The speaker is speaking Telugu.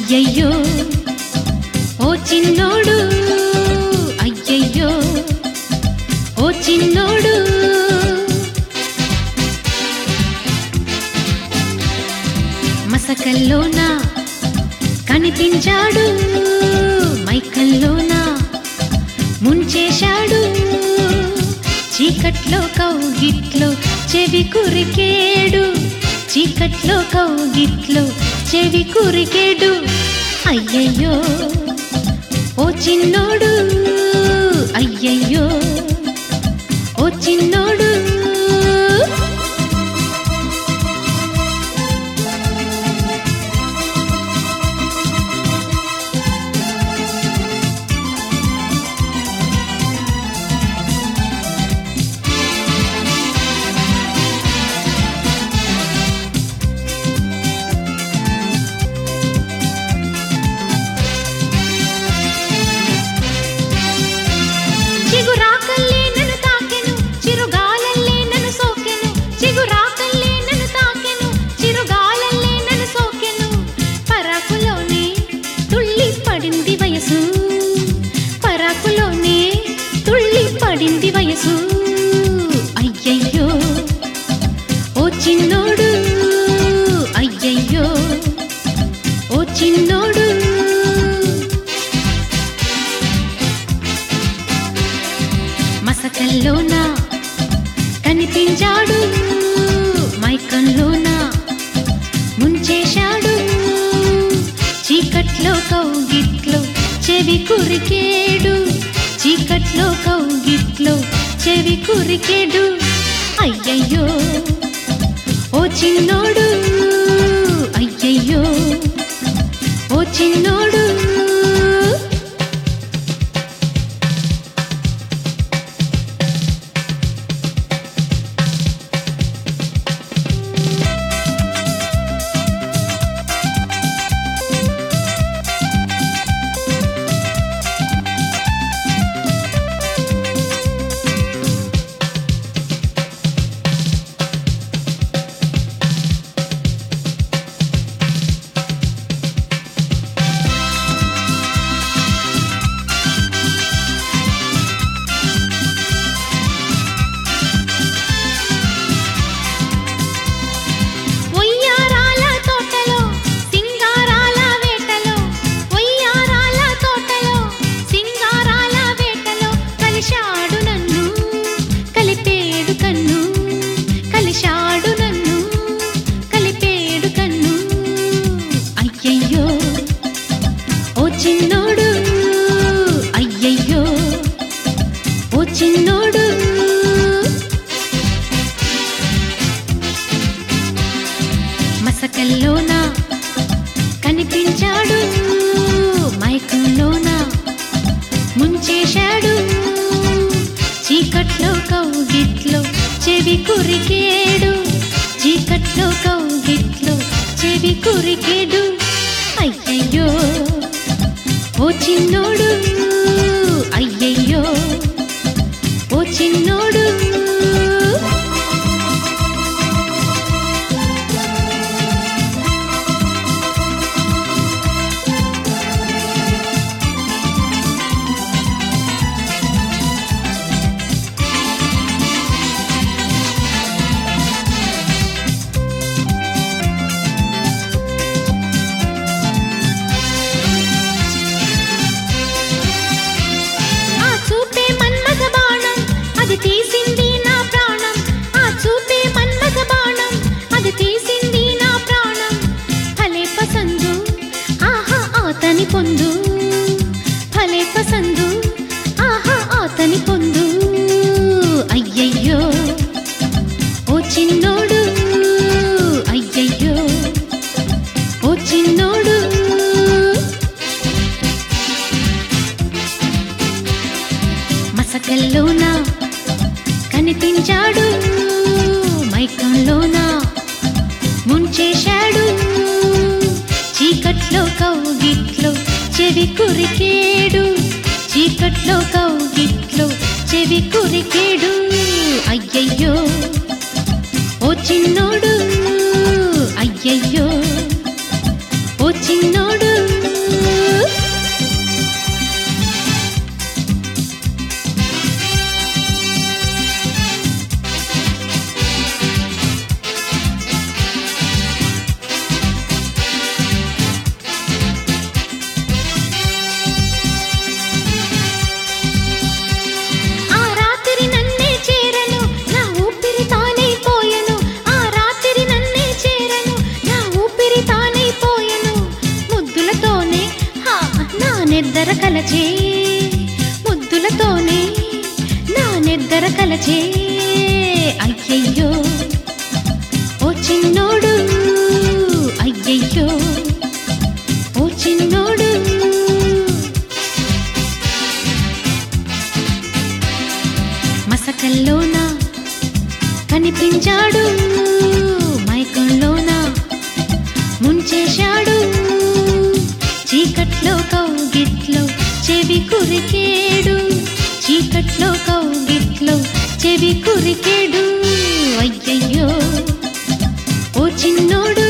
అయ్యయ్యో ఓ చిన్నోడు, అయ్యయ్యో ఓ చిన్నోడు. మసకల్లోన కనిపించాడు, మైకల్లోన ముంచేశాడు. చీకట్లో కౌగిట్లో చెవి కురికేడు, చీకట్లో కౌగిట్లో చెవి కురికేడు. అయ్యయ్యో ఓ చిన్నోడు, అయ్యయ్యో ఓ చిన్నోడు. చిగురాకల్లే నన్ను తాకెను, చిరుగాలల్లే నన్ను సోకెను, చిగురాకల్లే నన్ను తాకెను, చిరుగాలల్లే నన్ను సోకెను. పరాకులోనే తుళ్ళి పడింది వయసు, పరాకులోనే తుళ్ళి పడింది వయసు. అయ్యయ్యో ఓ చిన్నోడు, అయ్యయ్యో ఓ చిన్నోడు. మసకల్లోన కనిపించాడు, మైకంలోన ముంచేశాడు. చీకట్లో కౌగిట్లో చెవి కురికేడు, చీకట్లో కౌగిట్లో చెవి కురికేడు. అయ్యయ్యో ఓ చిన్నోడు, అయ్యయ్యో ఓ చిన్నోడు. చిన్నోడు, అయ్యయ్యో ఓ చిన్నోడు. మసకల్లోన కనిపించాడు, మైకంలోన ముంచేశాడు. చీకట్లో కౌగిట్లో చెవి కురికేడు, చీకట్లో కౌగిట్లో చెవి కురికేడు. అయ్యయ్యో ఓ చిన్నోడు, అయ్యయ్యో ఓ చిన్నోడు. తీసింది నా ప్రాణం, ఆ చూపే మన్మథ బాణం, అది తీసింది నా ప్రాణం. భలే పసందు ఆహా ఆతని పొందు, భలే పసందు ఆహా ఆతని పొందు. అయ్యయ్యో ఓ చిన్నోడు, అయ్యయ్యో ఓ చిన్నోడు. మసకల్లోన కనిపించాడు, మైకంలోన ముంచేశాడు. చీకట్లో కౌగిట్లో చెవి కురికేడు, చీకట్లో కౌగిట్లో చెవి కురికేడు. అయ్యయ్యో ఓ చిన్నోడు, అయ్యయ్యో ఓ చిన్నోడు. నెద్దర కలచే ముద్దులతోనే నా నెద్దర కలచే అయ్యయ్యో ఓ చిన్నోడు అయ్యయ్యో ఓ చిన్నోడు మసకల్లోనా కనిపించాడు మైకంలోనా ముంచేశాడు చీకట్లో కౌగిట్లో చెవి కురికేడు చీకట్లో కౌగిట్లో చెవి కురికేడు అయ్యయ్యో ఓ చిన్నోడు